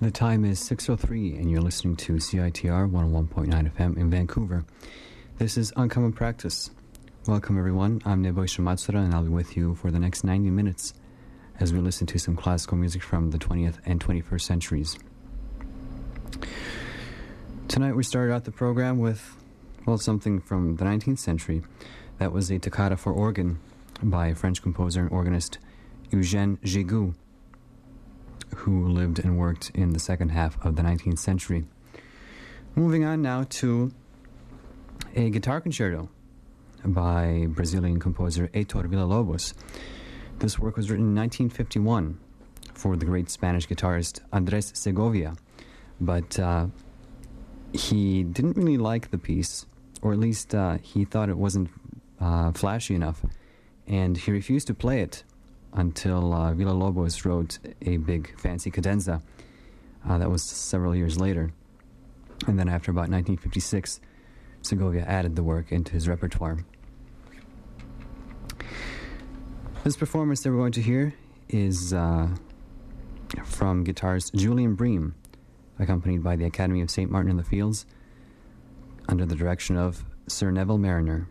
The time is 6:03 and you're listening to CITR 101.9 FM in Vancouver. This is Uncommon Practice. Welcome everyone, I'm Nebojša Matsura and I'll be with you for the next 90 minutes as we listen to some classical music from the 20th and 21st centuries. Tonight we started out the program with, well, something from the 19th century. That was a toccata for organ by French composer and organist Eugène Jégoux, who lived and worked in the second half of the 19th century. Moving on now to a guitar concerto by Brazilian composer Heitor Villa-Lobos. This work was written in 1951 for the great Spanish guitarist Andrés Segovia, but he didn't really like the piece, or at least he thought it wasn't flashy enough, and he refused to play it until Villa-Lobos wrote a big fancy cadenza. That was several years later. And then after about 1956, Segovia added the work into his repertoire. This performance that we're going to hear is from guitarist Julian Bream, accompanied by the Academy of St. Martin in the Fields, under the direction of Sir Neville Mariner.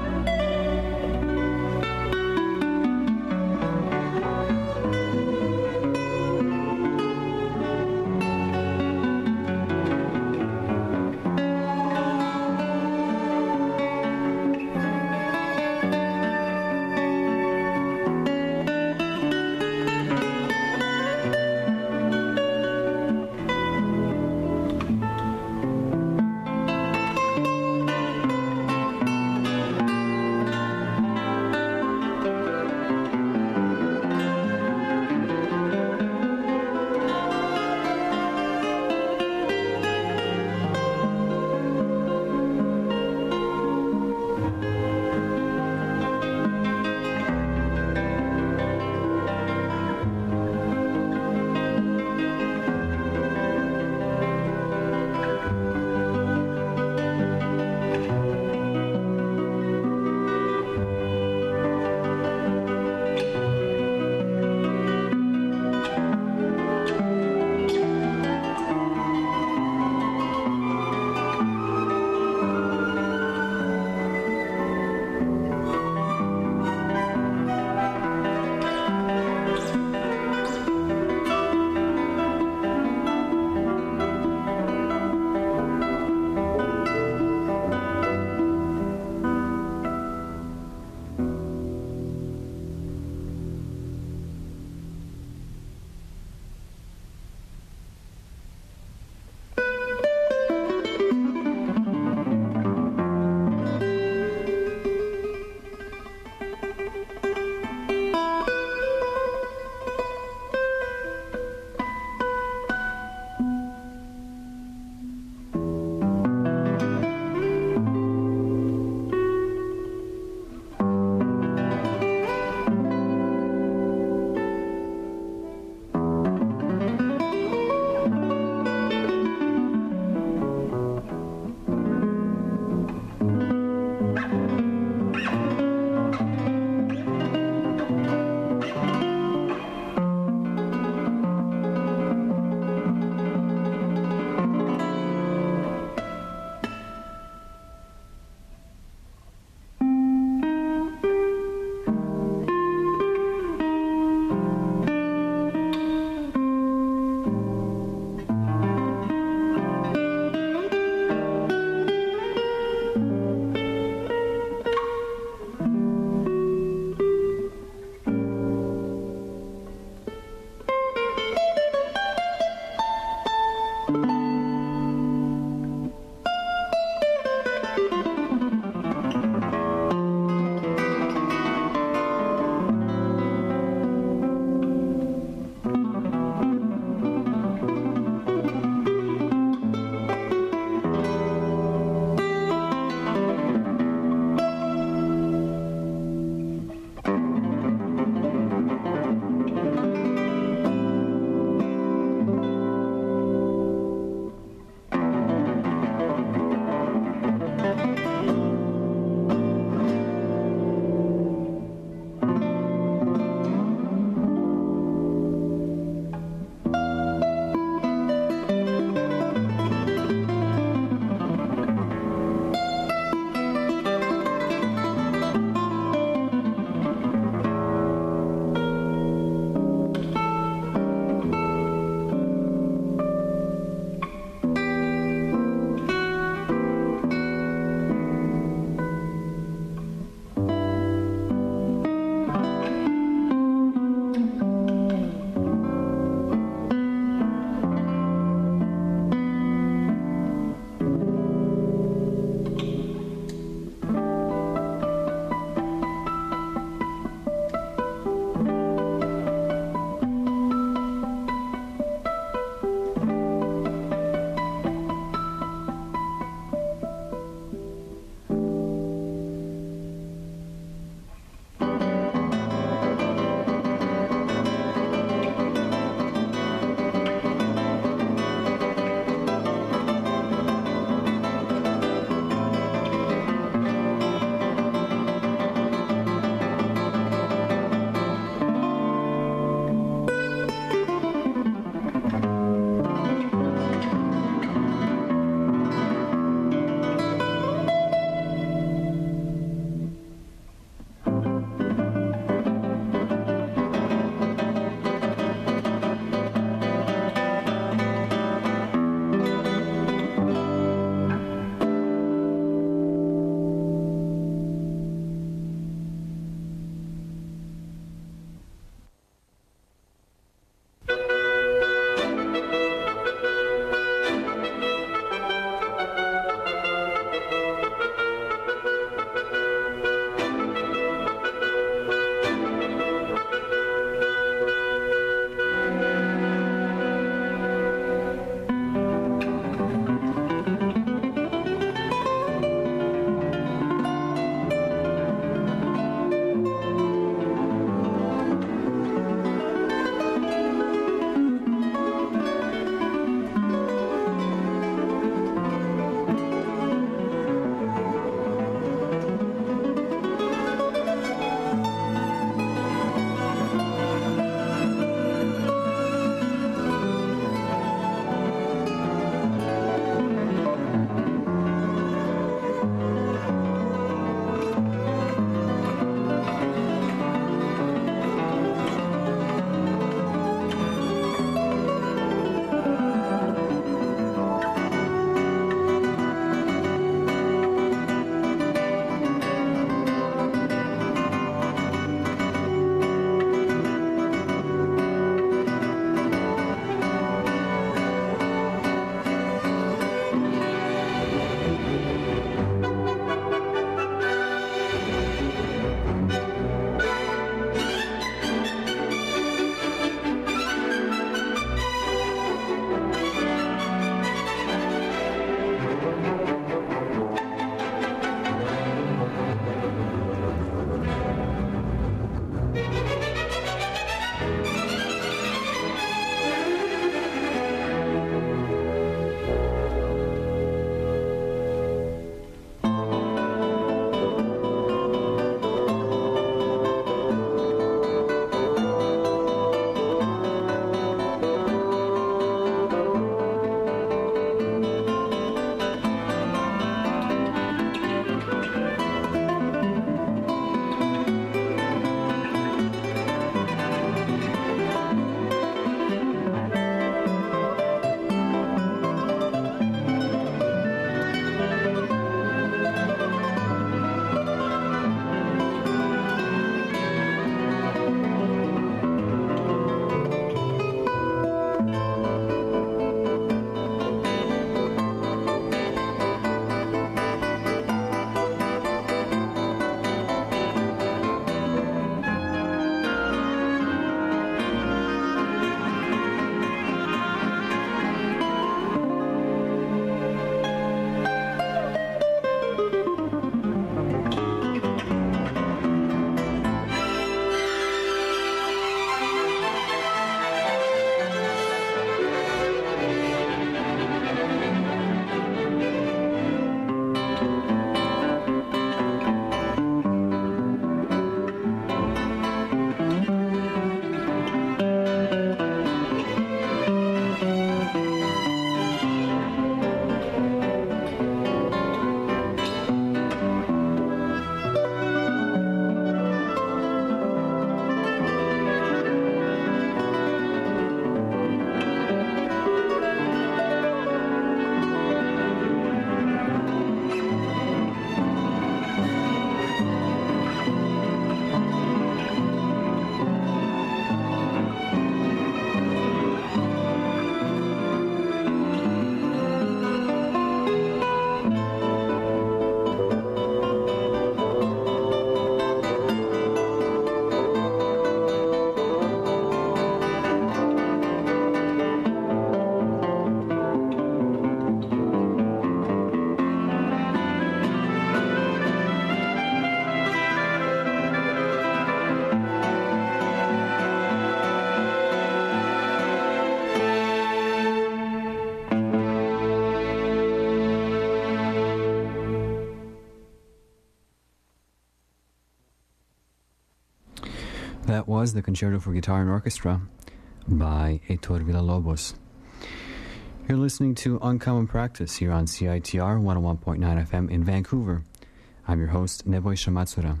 That was the Concerto for Guitar and Orchestra by Heitor Villa-Lobos. You're listening to Uncommon Practice here on CITR 101.9 FM in Vancouver. I'm your host, Neboj Shamatsura.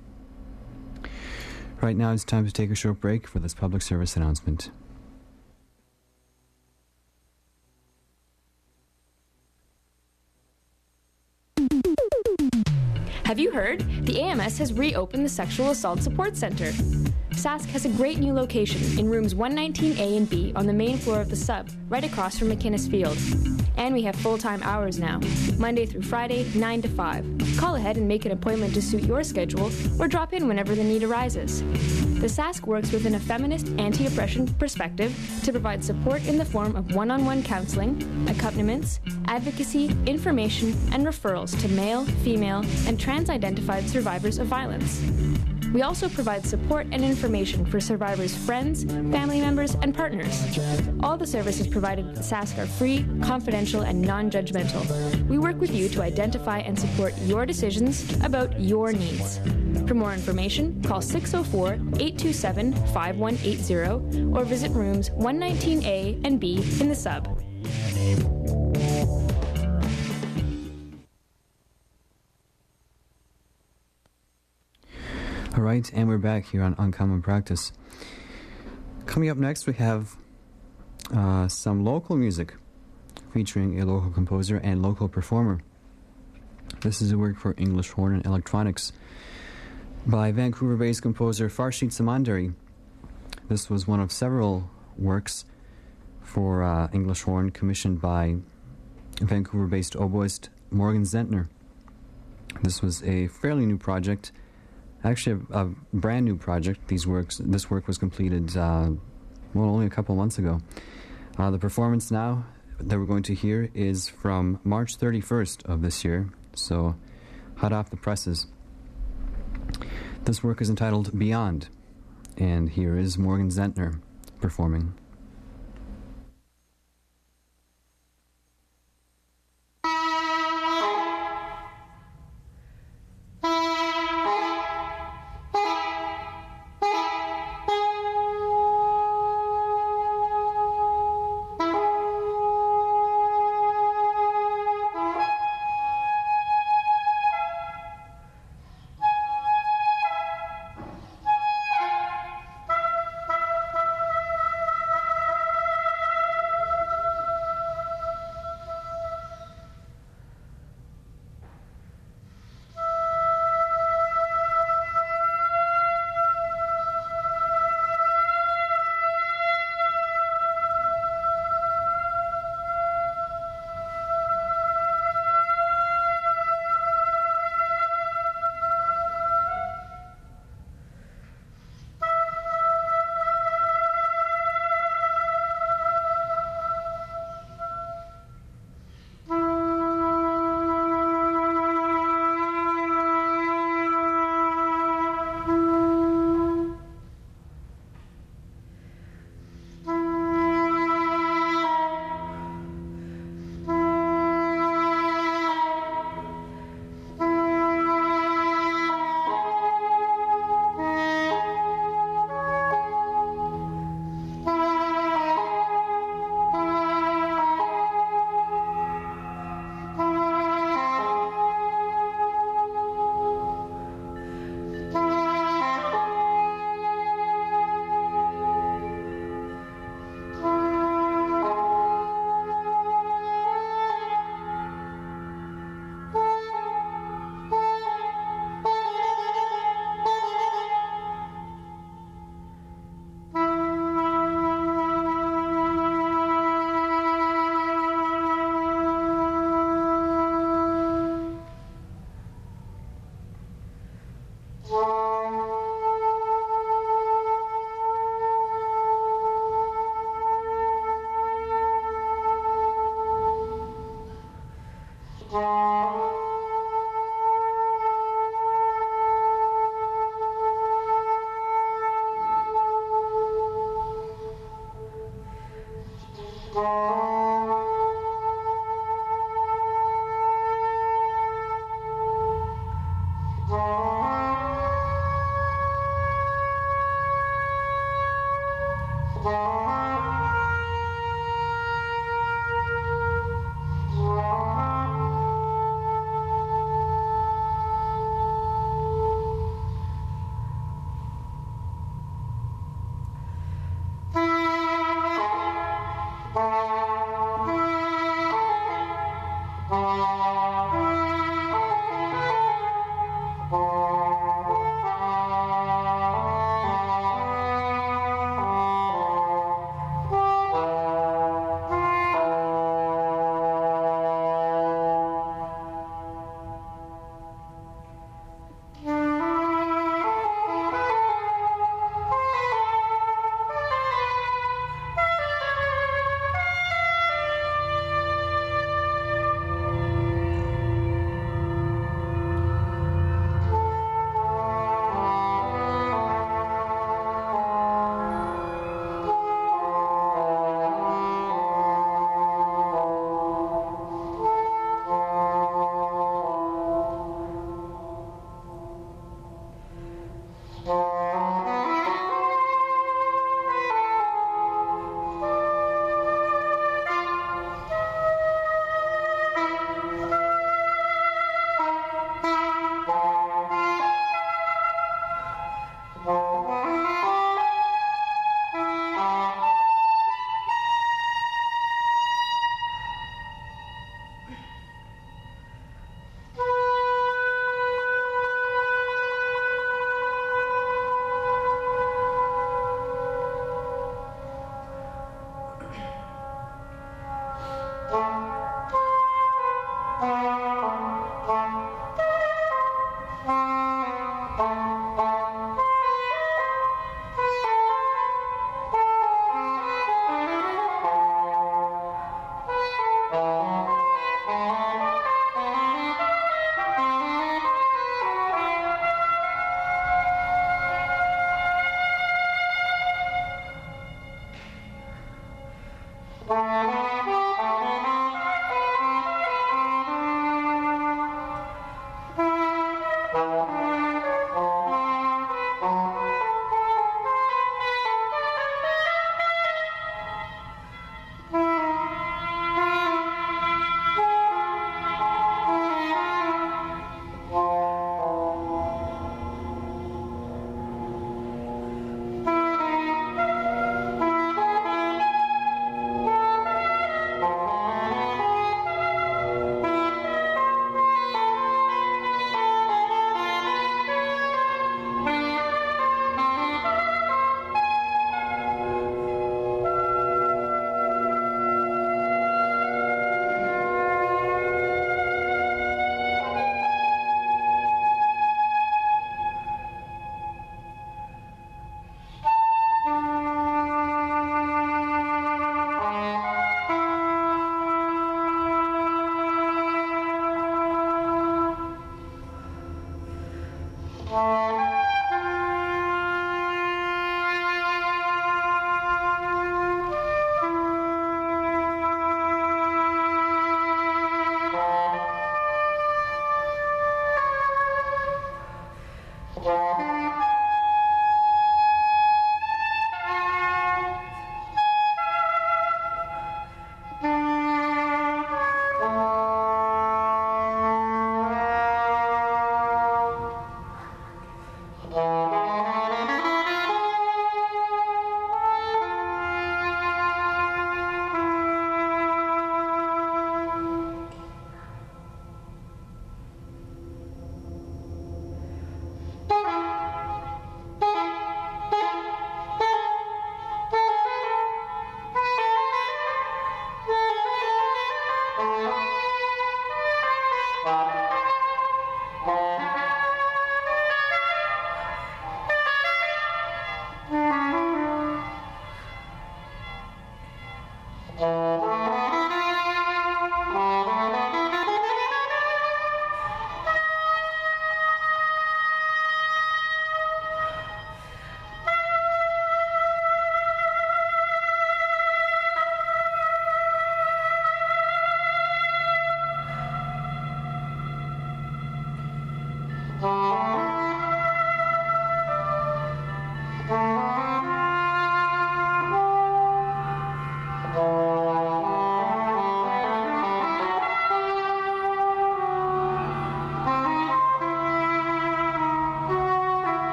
Right now it's time to take a short break for this public service announcement. Have you heard? The AMS has reopened the Sexual Assault Support Center. Sask has a great new location in rooms 119A and B on the main floor of the sub, right across from McInnes Field. And we have full-time hours now, Monday through Friday, 9 to 5. Call ahead and make an appointment to suit your schedule, or drop in whenever the need arises. The Sask works within a feminist, anti-oppression perspective to provide support in the form of one-on-one counseling, accompaniments, advocacy, information, and referrals to male, female, and trans-identified survivors of violence. We also provide support and information for survivors' friends, family members, and partners. All the services provided at the Sask are free, confidential, and non-judgmental. We work with you to identify and support your decisions about your needs. For more information, call 604-827-5180 or visit rooms 119A and B in the sub. All right, and we're back here on Uncommon Practice. Coming up next, we have some local music featuring a local composer and local performer. This is a work for English horn and electronics by Vancouver-based composer Farshid Samandari. This was one of several works for English horn commissioned by Vancouver-based oboist Morgan Zentner. This was a fairly new project. Actually, a brand new project. This work was completed, only a couple months ago. The performance now that we're going to hear is from March 31st of this year, so hot off the presses. This work is entitled Beyond, and here is Morgan Zentner performing.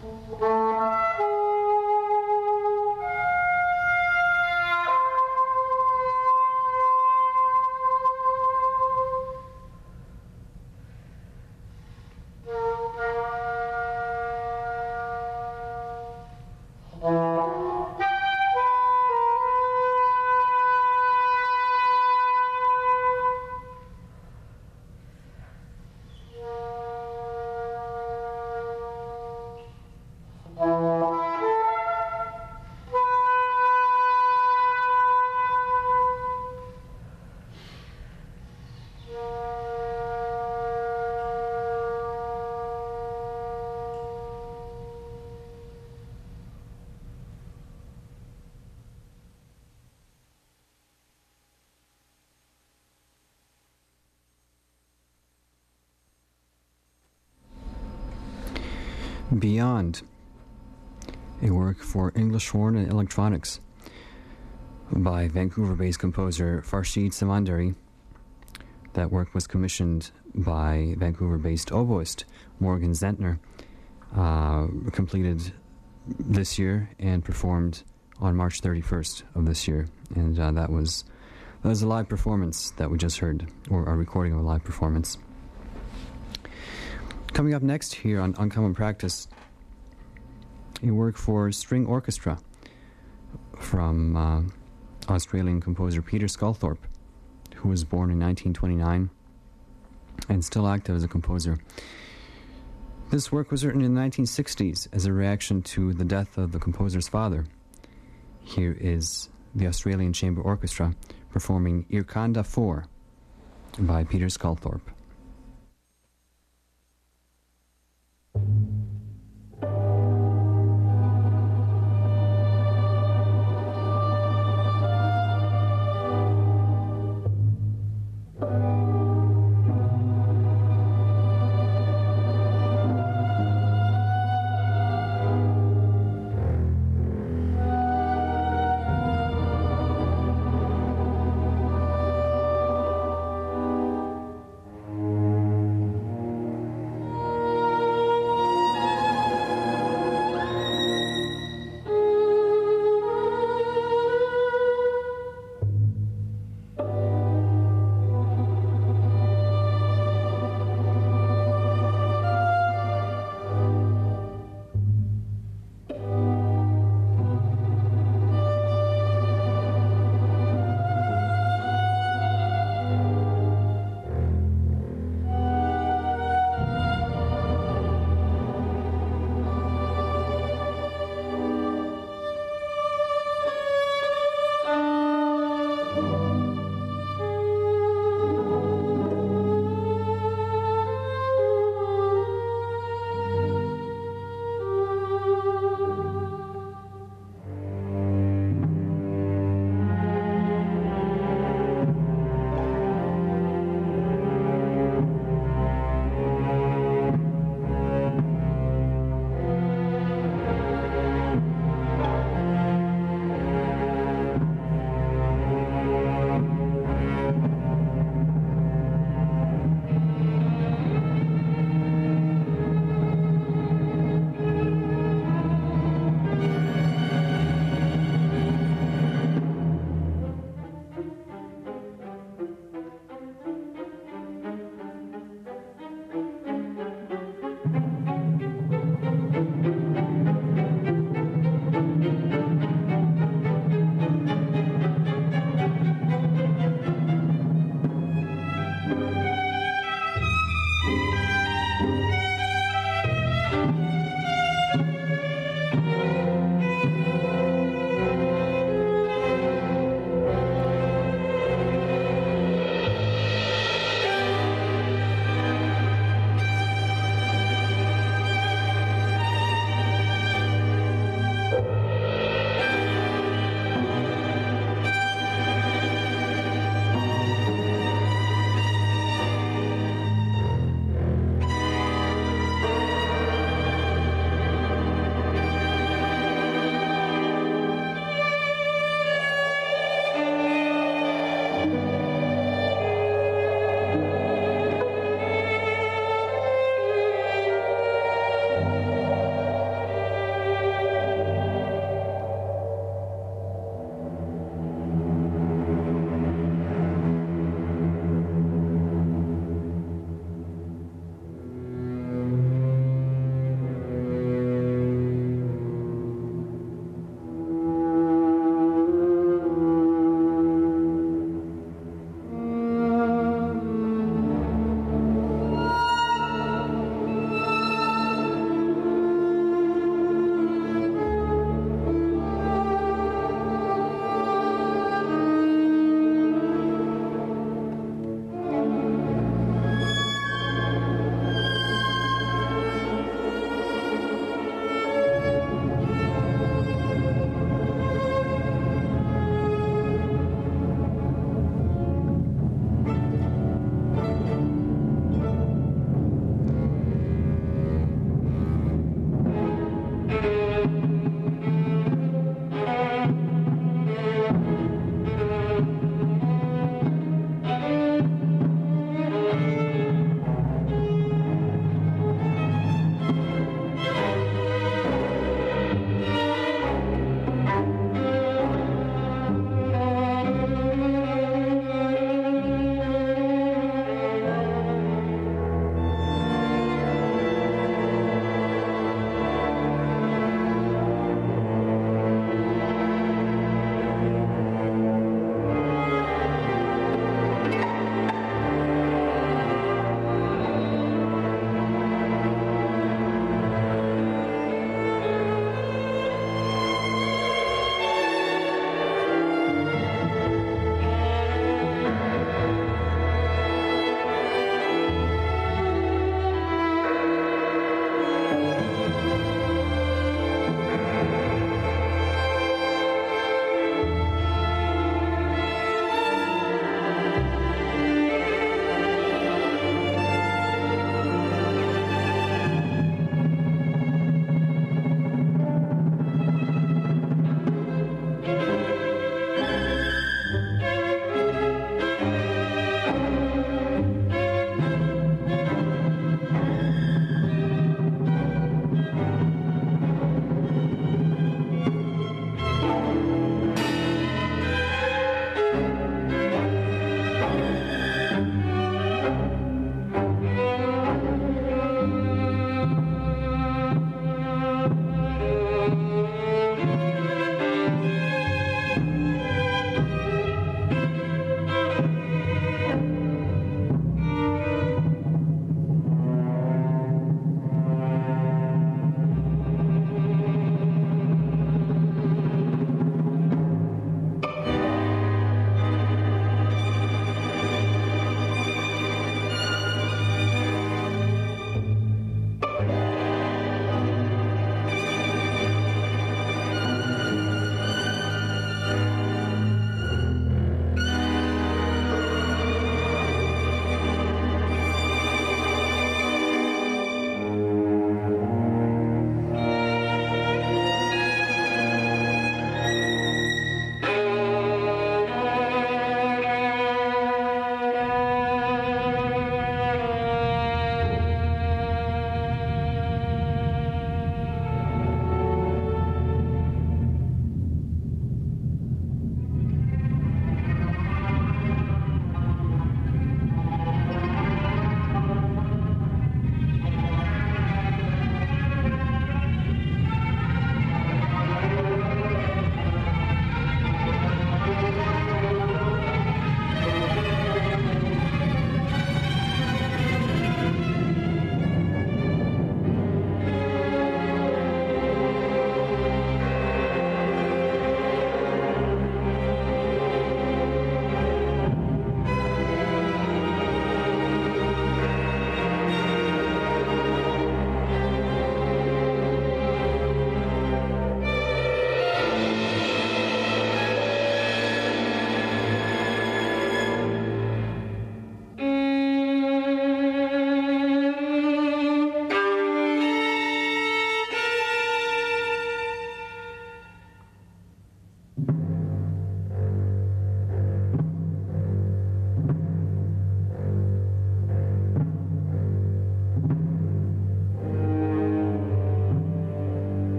Beyond, a work for English horn and electronics by Vancouver-based composer Farshid Samandari. That work was commissioned by Vancouver-based oboist Morgan Zentner, completed this year and performed on March 31st of this year. And that was a live performance that we just heard, or a recording of a live performance. Coming up next here on Uncommon Practice, a work for string orchestra from Australian composer Peter Sculthorpe, who was born in 1929 and still active as a composer. This work was written in the 1960s as a reaction to the death of the composer's father. Here is the Australian Chamber Orchestra performing Irkanda 4 by Peter Sculthorpe.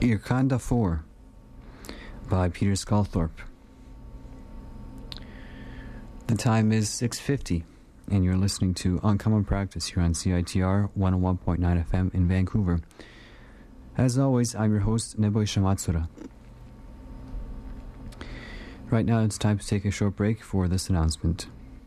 Irkanda 4 by Peter Sculthorpe. The time is 6:50, and you're listening to Uncommon Practice here on CITR 101.9 FM in Vancouver. As always, I'm your host, Nebo Shamatsura. Right now, it's time to take a short break for this announcement.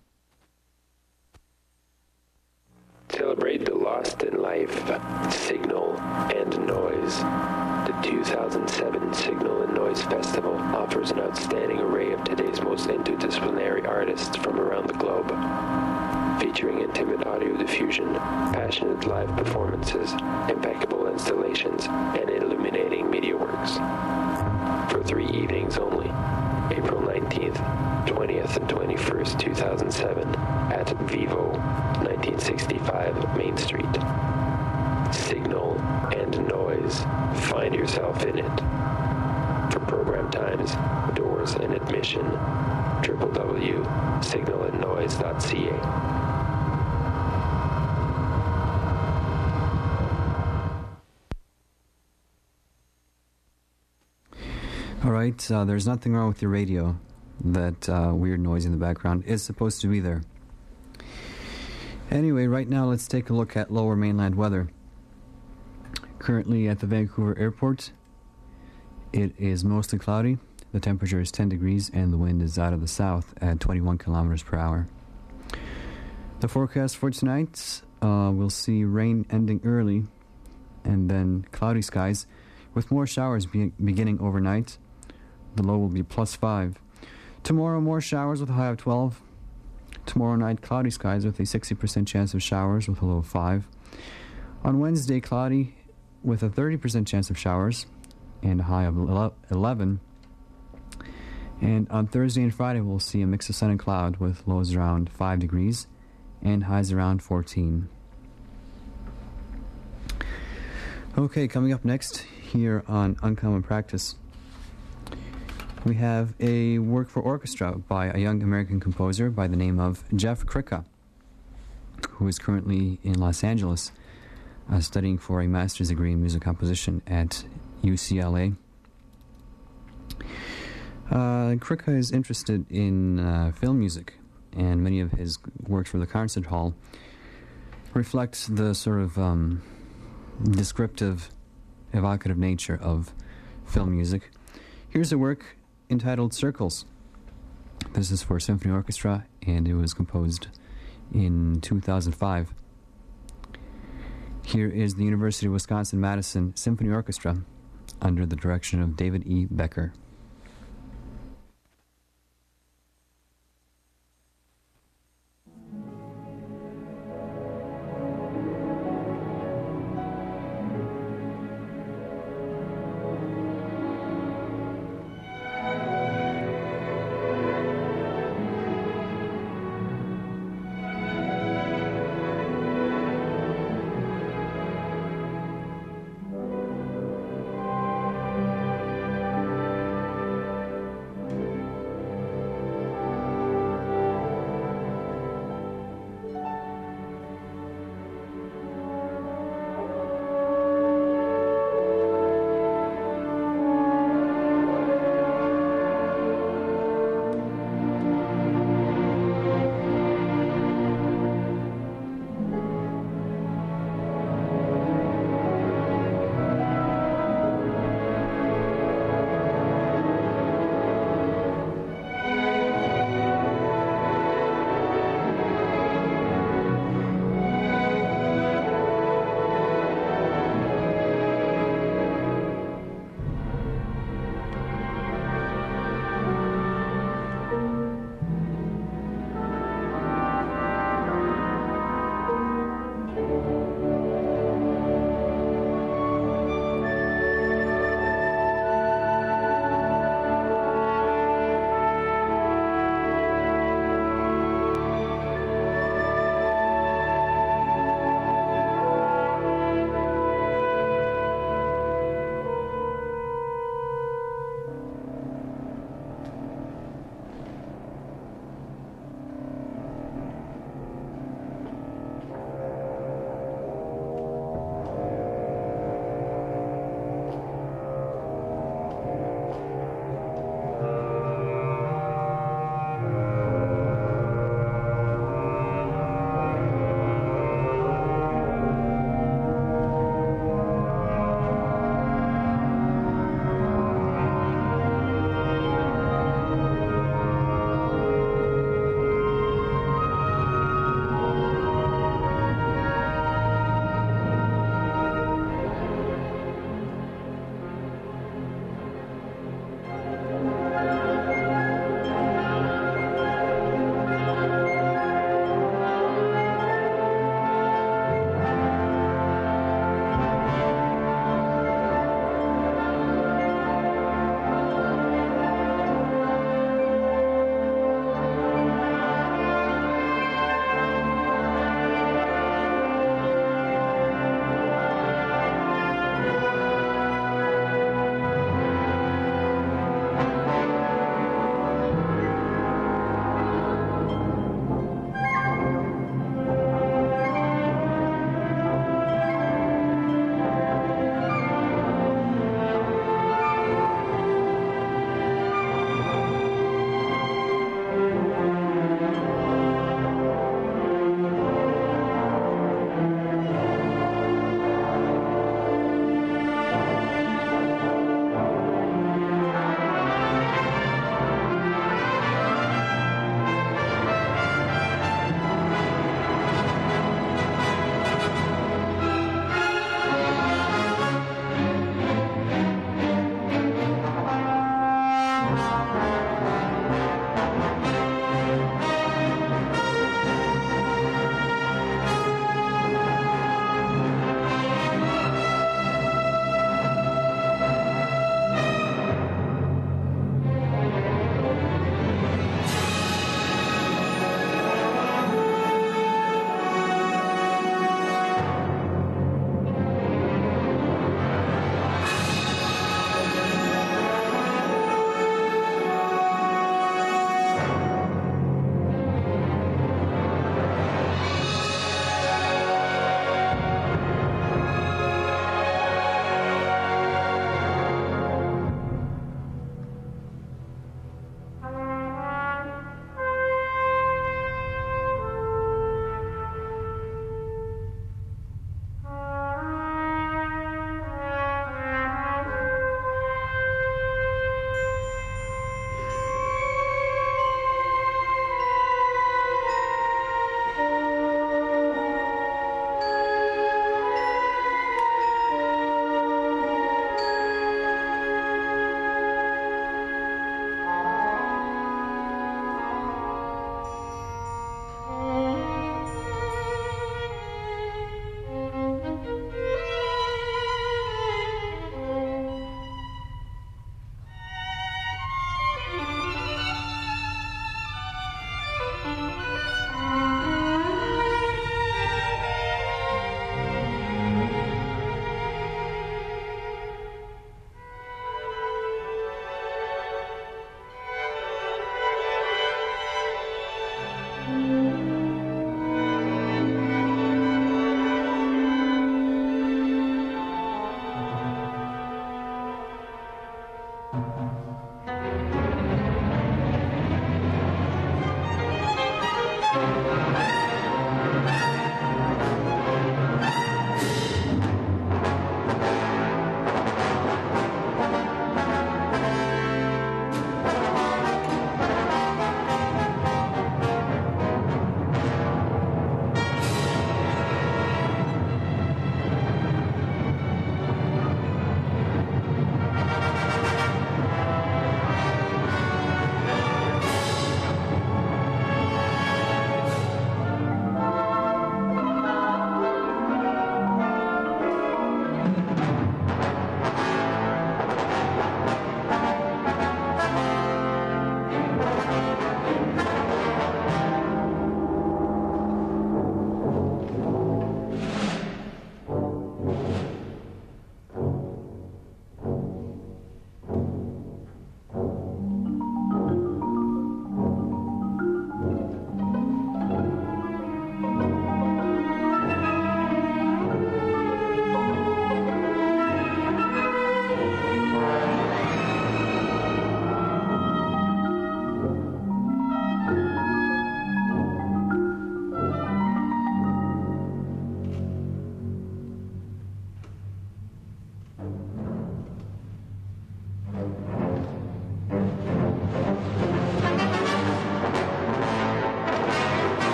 Celebrate the lost in life, signal and noise. The 2007 Signal and Noise Festival offers an outstanding array of today's most interdisciplinary artists from around the globe. Featuring intimate audio diffusion, passionate live performances, impeccable installations, and illuminating media works. For 3 evenings only, April 19th, 20th, and 21st, 2007, at Vivo, 1965 Main Street. Signal and Noise. Find yourself in it. For program times, doors, and admission, www.signalandnoise.ca. All right, there's nothing wrong with your radio. That weird noise in the background is supposed to be there. Anyway, right now let's take a look at lower mainland weather. Currently at the Vancouver airport, it is mostly cloudy. The temperature is 10 degrees and the wind is out of the south at 21 kilometers per hour. The forecast for tonight, we'll see rain ending early and then cloudy skies with more showers beginning overnight. The low will be +5. Tomorrow, more showers with a high of 12. Tomorrow night, cloudy skies with a 60% chance of showers with a low of 5. On Wednesday, cloudy with a 30% chance of showers and a high of 11. And on Thursday and Friday, we'll see a mix of sun and cloud with lows around 5 degrees and highs around 14. Okay, coming up next here on Uncommon Practice, we have a work for orchestra by a young American composer by the name of Jeff Kricka, who is currently in Los Angeles studying for a master's degree in music composition at UCLA. Kricka is interested in film music, and many of his works for the concert hall reflect the sort of descriptive, evocative nature of film music. Here's a work entitled Circles. This is for symphony orchestra, and it was composed in 2005. Here is the University of Wisconsin-Madison Symphony Orchestra under the direction of David E. Becker.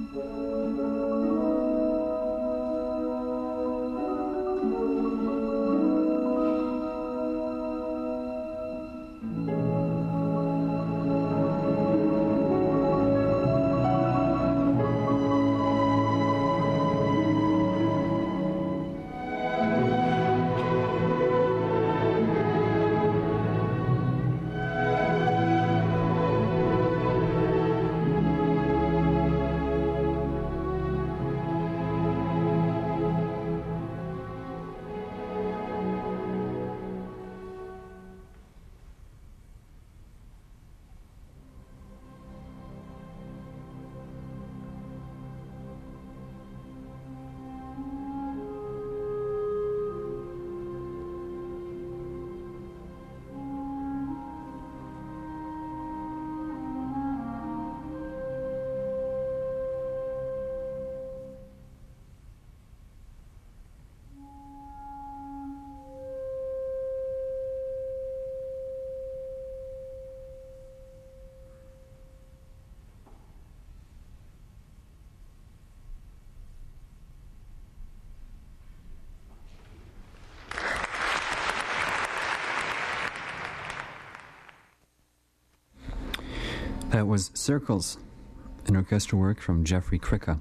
That was Circles, an orchestral work from Jeffrey Kricka.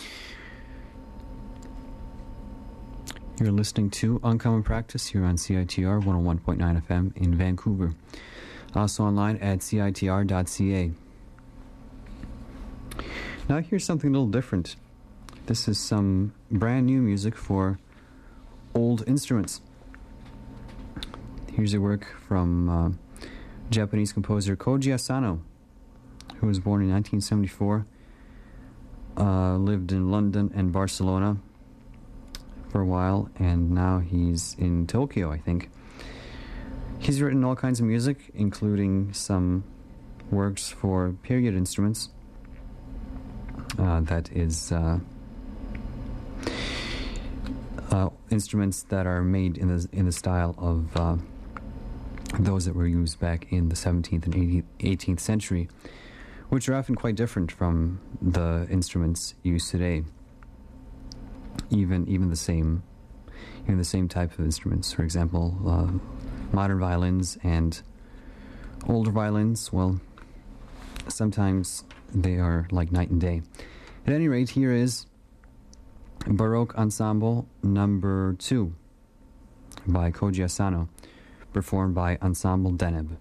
You're listening to Uncommon Practice here on CITR 101.9 FM in Vancouver. Also online at CITR.ca. Now here's something a little different. This is some brand new music for old instruments. Here's a work from Japanese composer Koji Asano, who was born in 1974, lived in London and Barcelona for a while, and now he's in Tokyo, I think. He's written all kinds of music, including some works for period instruments. That is instruments that are made in the style of those that were used back in the 17th and 18th century, which are often quite different from the instruments used today. Even the same type of instruments. For example, modern violins and older violins, well, sometimes they are like night and day. At any rate, here is Baroque Ensemble number 2 by Koji Asano, performed by Ensemble Deneb.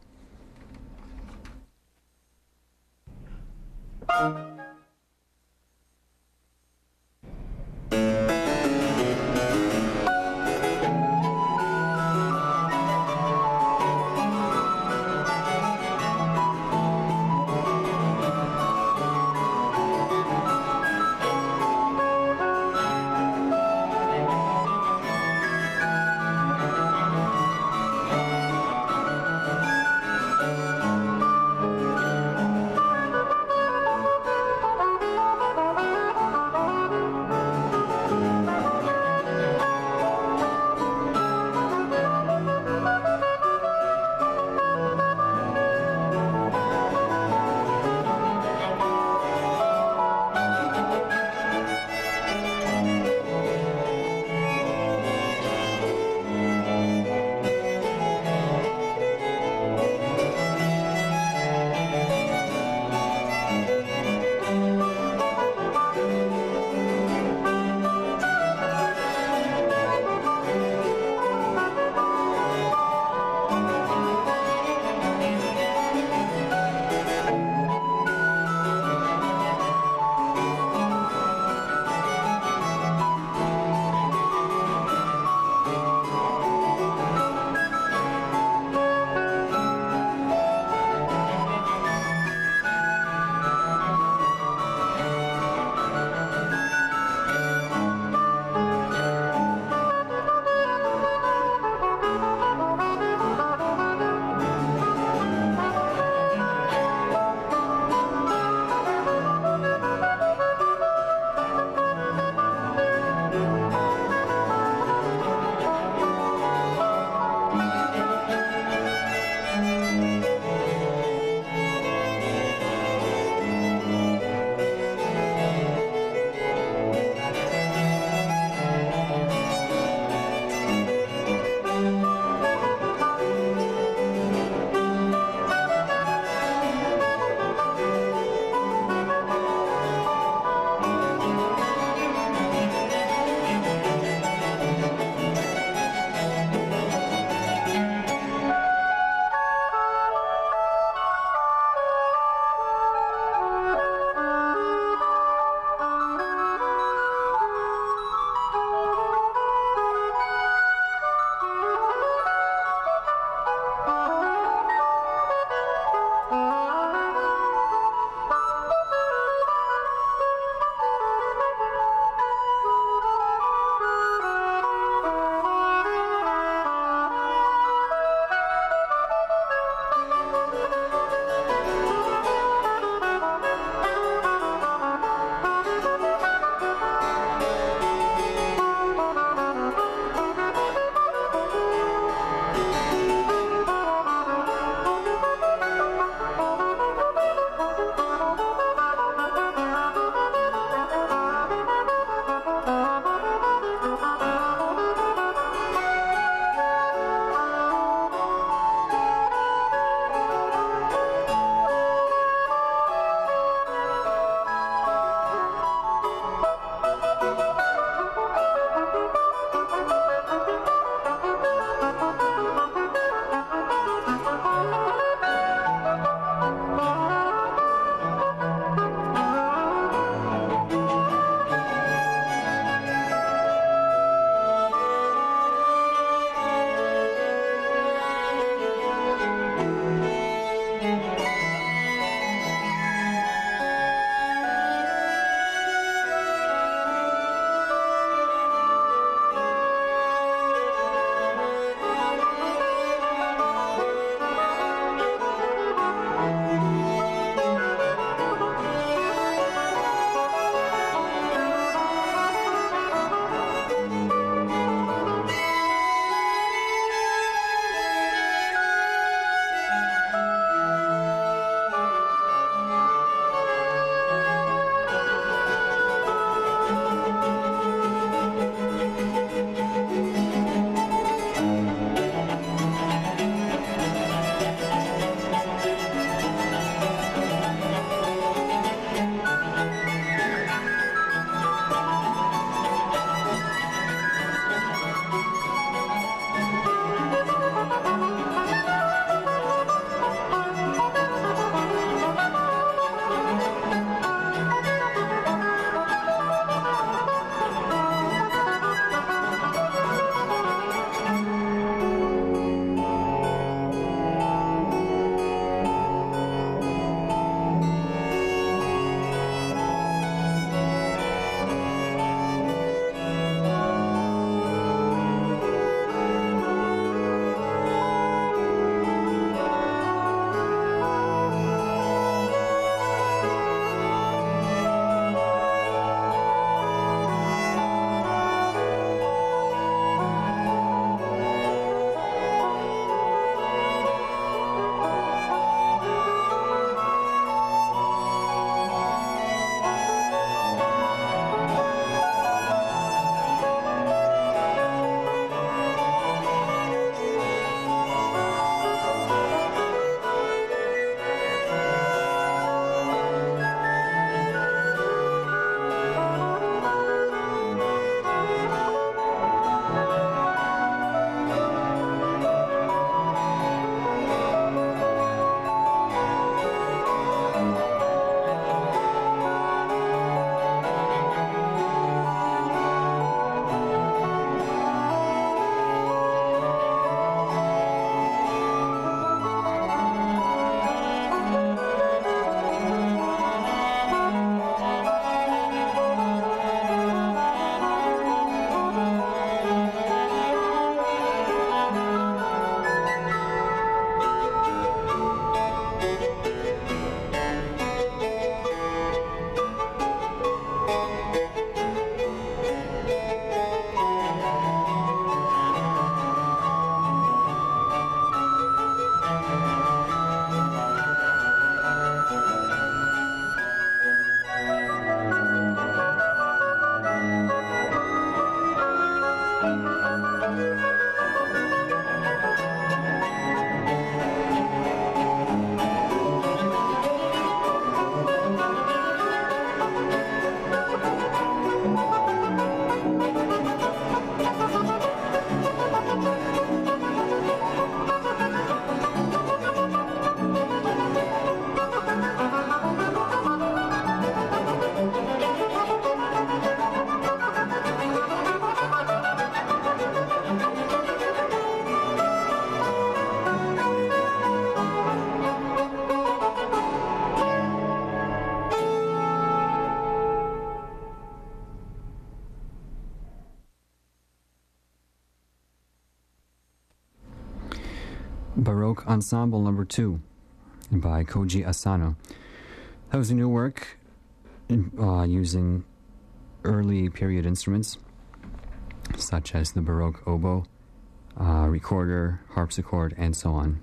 Baroque Ensemble Number 2 by Koji Asano. That was a new work using early period instruments such as the Baroque oboe, recorder, harpsichord, and so on.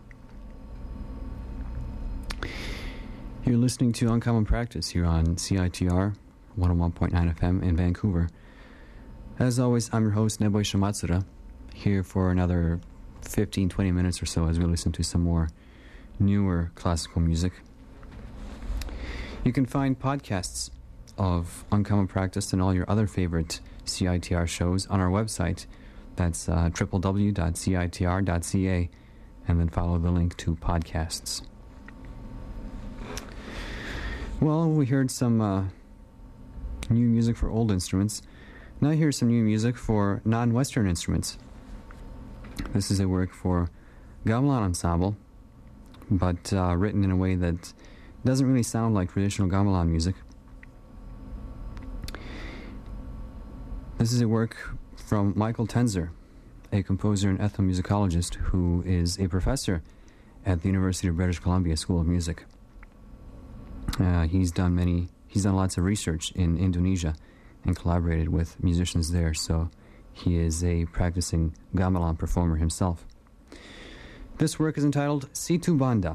You're listening to Uncommon Practice here on CITR 101.9 FM in Vancouver. As always, I'm your host, Neboi Shamatsura, here for another 15-20 minutes or so as we listen to some more newer classical music. You can find podcasts of Uncommon Practice and all your other favorite CITR shows on our website. That's www.citr.ca, and then follow the link to podcasts. Well, we heard some new music for old instruments. Now here's some new music for non-Western instruments. This is a work for gamelan ensemble, but written in a way that doesn't really sound like traditional gamelan music. This is a work from Michael Tenzer, a composer and ethnomusicologist who is a professor at the University of British Columbia School of Music. He's done lots of research in Indonesia and collaborated with musicians there, so he is a practicing gamelan performer himself. This work is entitled Situ Banda.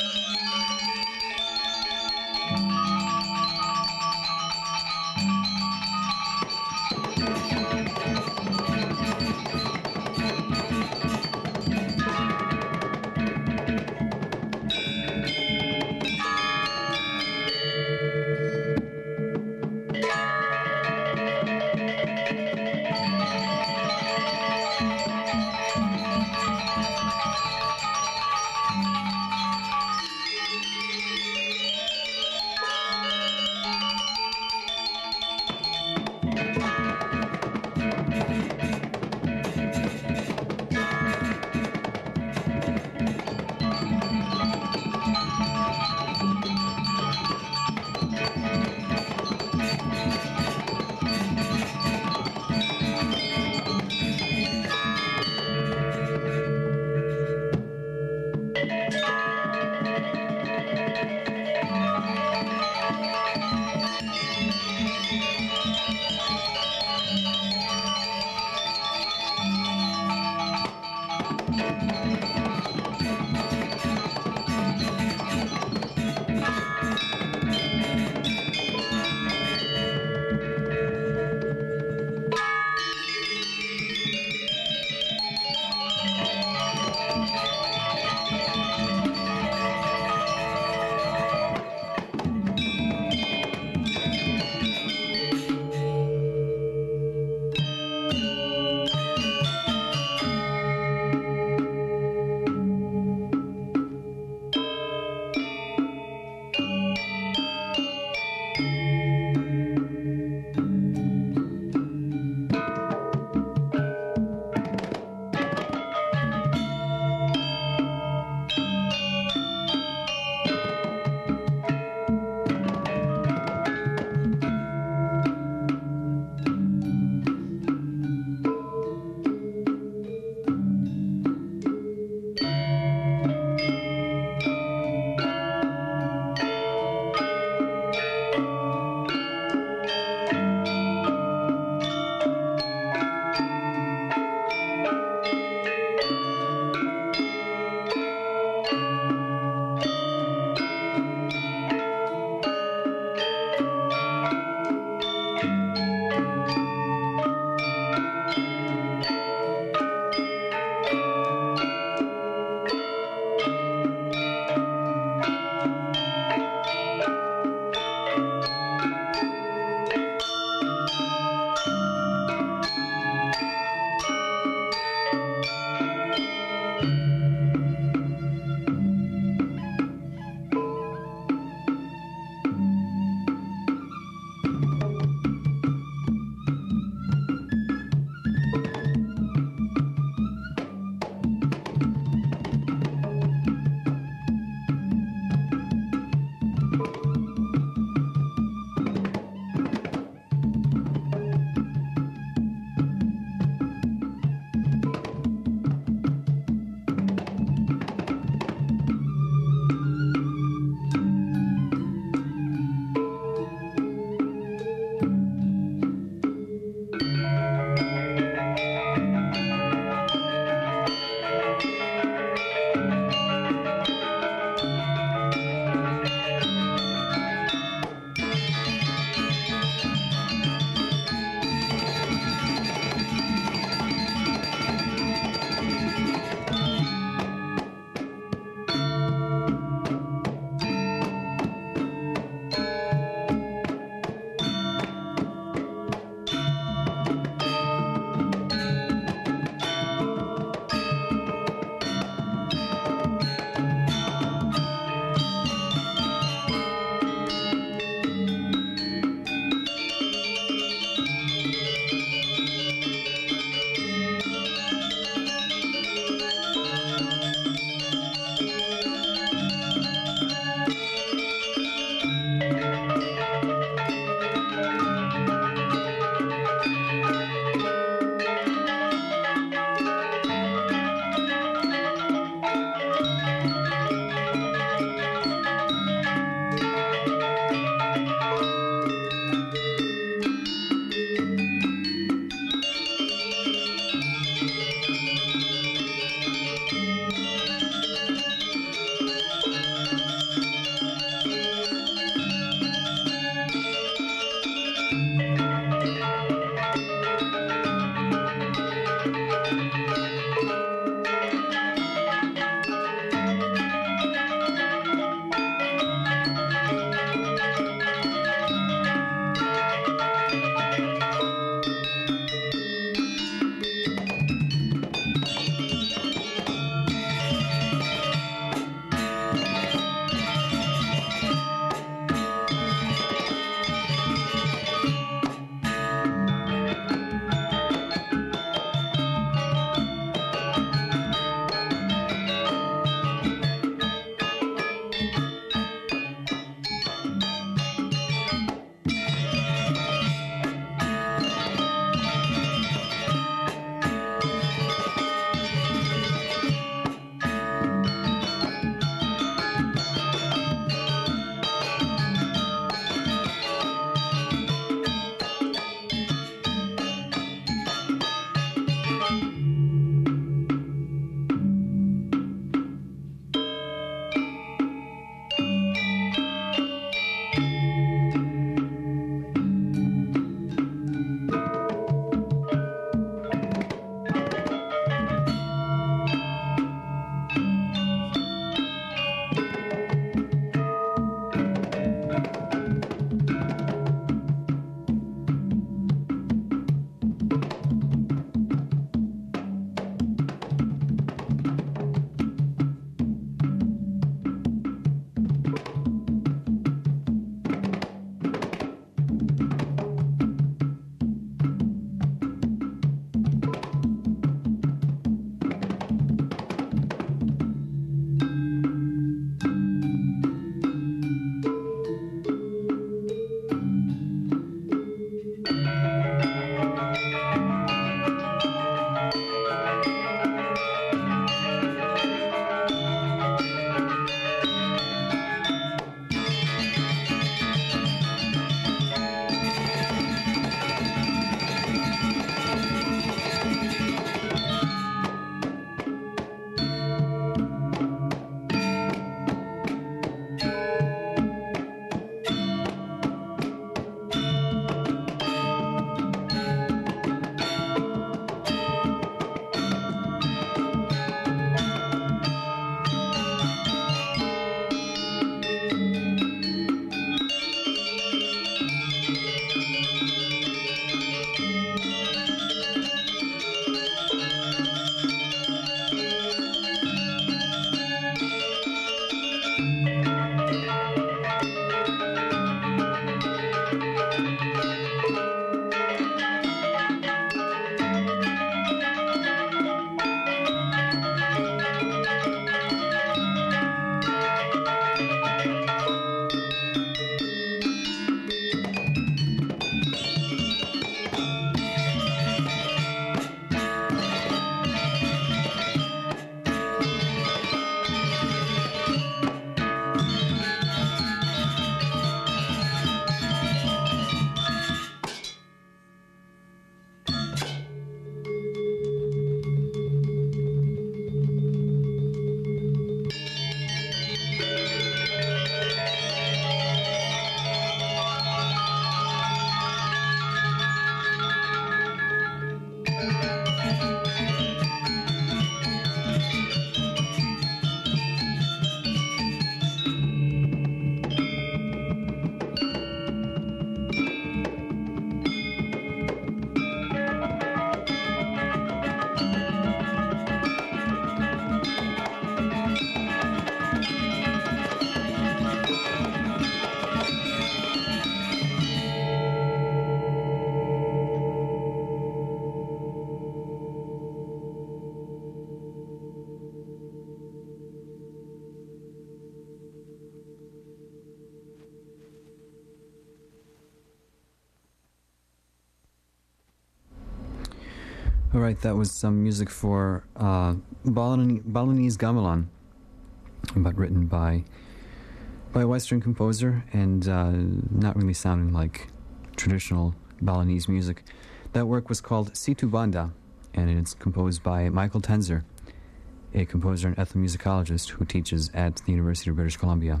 All right, that was some music for Balinese Gamelan, but written by a Western composer and not really sounding like traditional Balinese music. That work was called Situ Banda, and it's composed by Michael Tenzer, a composer and ethnomusicologist who teaches at the University of British Columbia.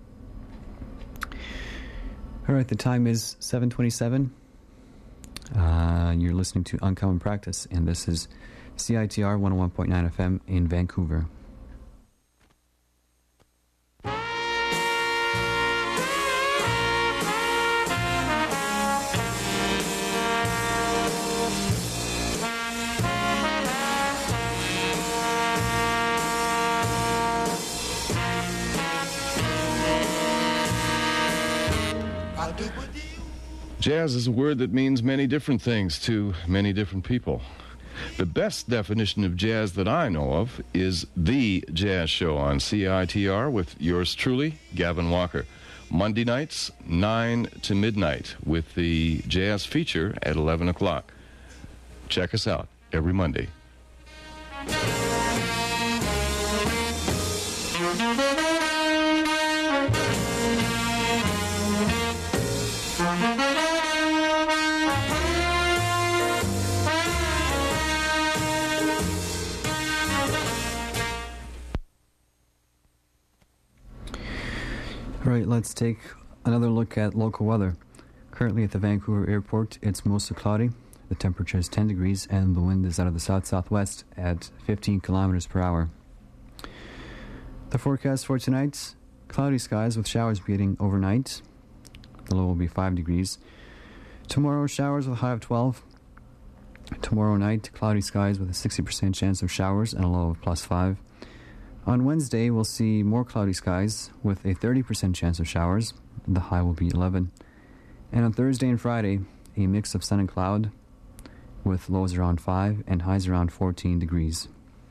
All right, the time is 7:27. You're listening to Uncommon Practice, and this is CITR 101.9 FM in Vancouver. Jazz is a word that means many different things to many different people. The best definition of jazz that I know of is The Jazz Show on CITR with yours truly, Gavin Walker. Monday nights, 9 to midnight, with the jazz feature at 11 o'clock. Check us out every Monday. All right, let's take another look at local weather. Currently at the Vancouver airport, it's mostly cloudy. The temperature is 10 degrees and the wind is out of the south-southwest at 15 kilometers per hour. The forecast for tonight, cloudy skies with showers beginning overnight. The low will be 5 degrees. Tomorrow, showers with a high of 12. Tomorrow night, cloudy skies with a 60% chance of showers and a low of +5. On Wednesday, we'll see more cloudy skies with a 30% chance of showers. The high will be 11. And on Thursday and Friday, a mix of sun and cloud with lows around 5 and highs around 14 degrees.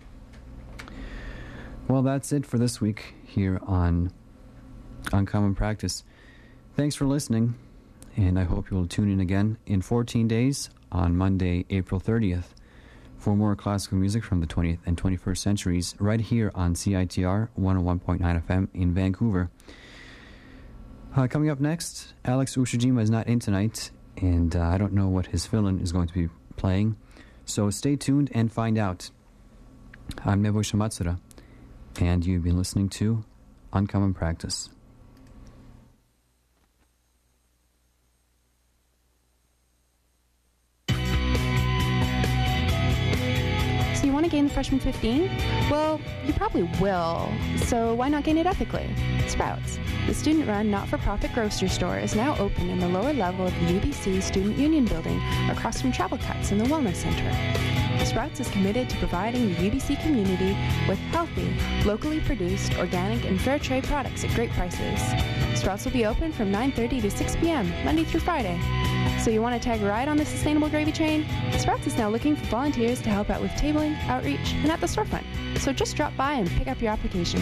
Well, that's it for this week here on Uncommon Practice. Thanks for listening, and I hope you will tune in again in 14 days on Monday, April 30th. For more classical music from the 20th and 21st centuries, right here on CITR 101.9 FM in Vancouver. Coming up next, Alex Ushijima is not in tonight, and I don't know what his fill-in is going to be playing, so stay tuned and find out. I'm Nebo Shamatsura, and you've been listening to Uncommon Practice. You want to gain the freshman 15? Well, you probably will, so why not gain it ethically? Sprouts, the student-run not-for-profit grocery store, is now open in the lower level of the UBC Student Union Building across from Travel Cuts in the Wellness Center. Sprouts is committed to providing the UBC community with healthy, locally produced, organic, and fair trade products at great prices. Sprouts will be open from 9:30 to 6 p.m., Monday through Friday. So you want to tag a ride on the sustainable gravy train? Sprouts is now looking for volunteers to help out with tabling, outreach, and at the storefront. So just drop by and pick up your application.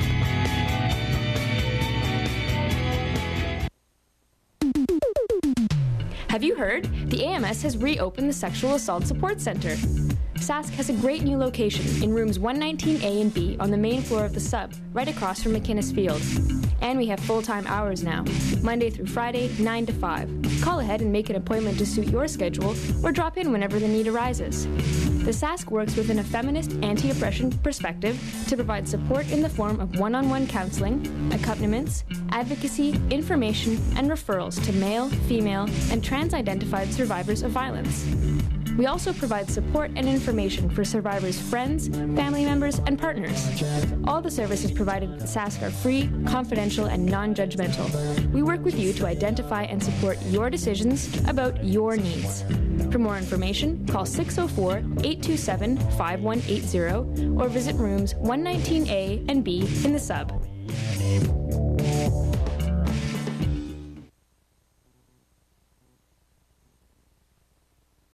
Have you heard? The AMS has reopened the Sexual Assault Support Center. Sask has a great new location in rooms 119A and B on the main floor of the sub, right across from McInnes Field. And we have full-time hours now, Monday through Friday, 9 to 5. Call ahead and make an appointment to suit your schedule, or drop in whenever the need arises. The Sask works within a feminist anti-oppression perspective to provide support in the form of one-on-one counseling, accompaniments, advocacy, information, and referrals to male, female, and trans-identified survivors of violence. We also provide support and information for survivors' friends, family members, and partners. All the services provided at Sask are free, confidential, and non-judgmental. We work with you to identify and support your decisions about your needs. For more information, call 604-827-5180 or visit rooms 119A and B in the sub.